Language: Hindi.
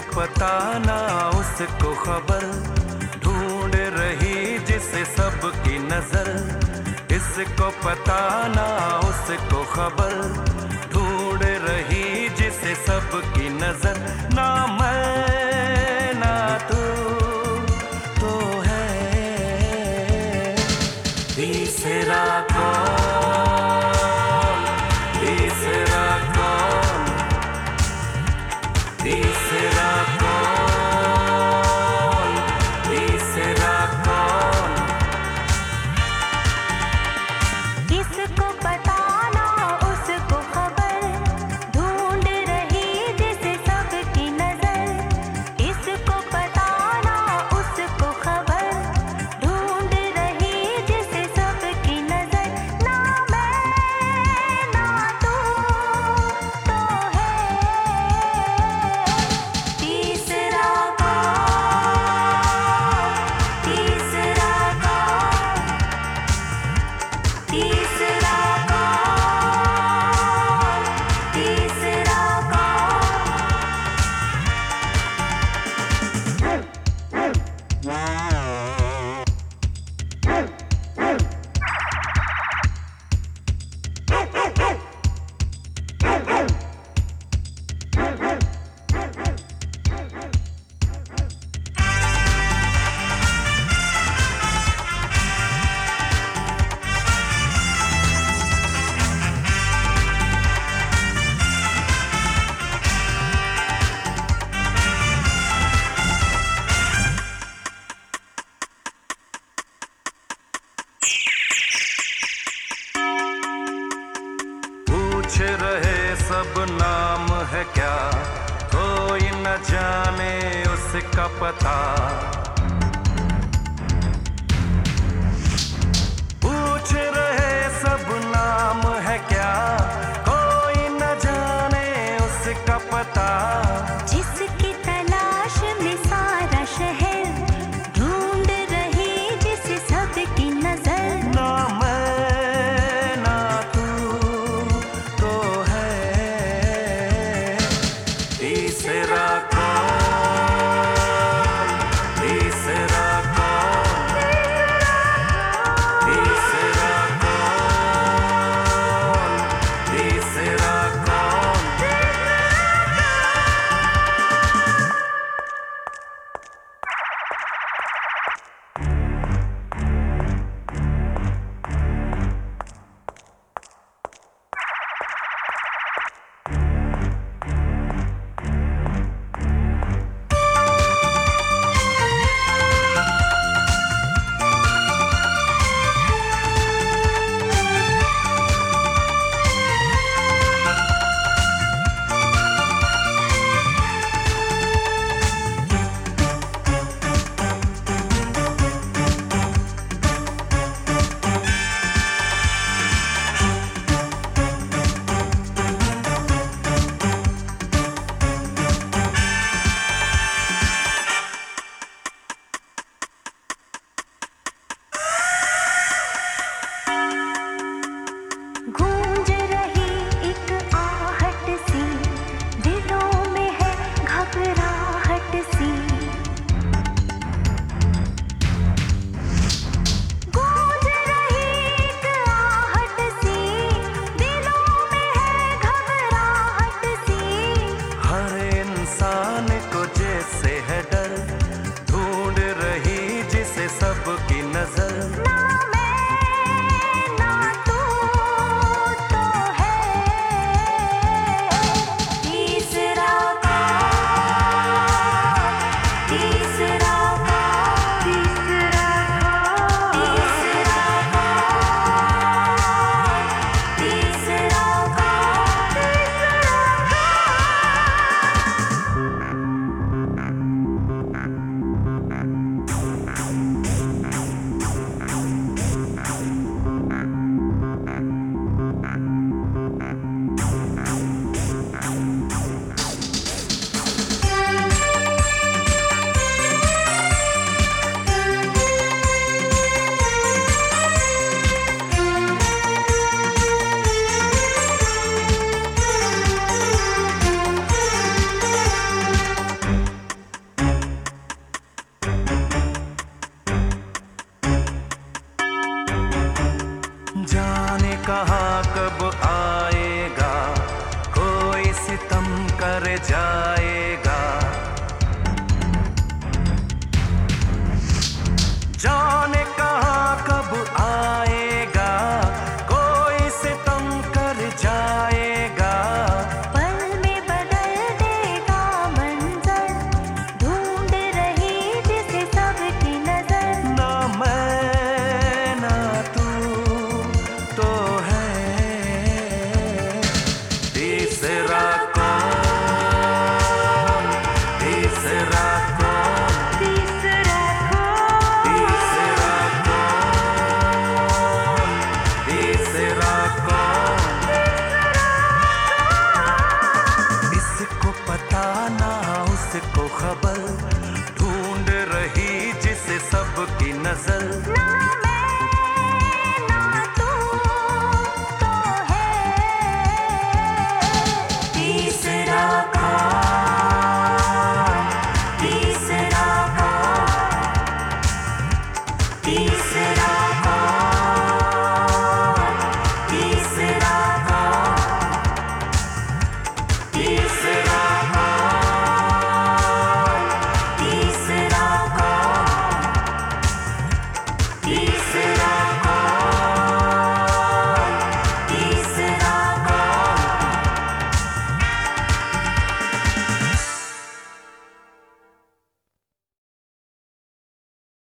पता ना उसको खबर, ढूंढ रही जिसे सबकी नजर। इसको पता ना उसको खबर, ढूंढ रही जिसे सबकी नजर। ना मैं ना तू तो है तीसरा कौन, तीसरा कौन, तीसरा कौन, तीसरा कौन। इसको पता ना उसको खबर, ढूंढ रही जिसे सबकी नजर। इसको पता ना उसको खबर, ढूंढ रही जिसे सबकी नजर। ना मैं ना तू तो है तीसरा कौन, तीसरा कौन, तीसरा कौन, तीसरा पूछ रहे सब नाम है क्या, कोई न जाने उसका पता। पूछ रहे सब नाम है क्या, कोई न जाने उसका पता। जिसकी तलाश में सारा शहर, ढूंढ रही जिसे सबकी नजर। ना मैं ना तू तो है तीसरा कौन, तीसरा कौन, तीसरा कौन, तीसरा कौन। गूंज रही एक आहट सी, दिलों में है घबराहट सी। गूंज रही एक आहट सी, दिलों में है घबराहट सी। हर इंसान को जैसे है डर, ढूंढ रही जिसे सबकी नजर। ना मैं ना तू तो है तीसरा कौन, तीसरा कौन, तीसरा कौन, तीसरा कौन, तीसरा कौन। कहाँ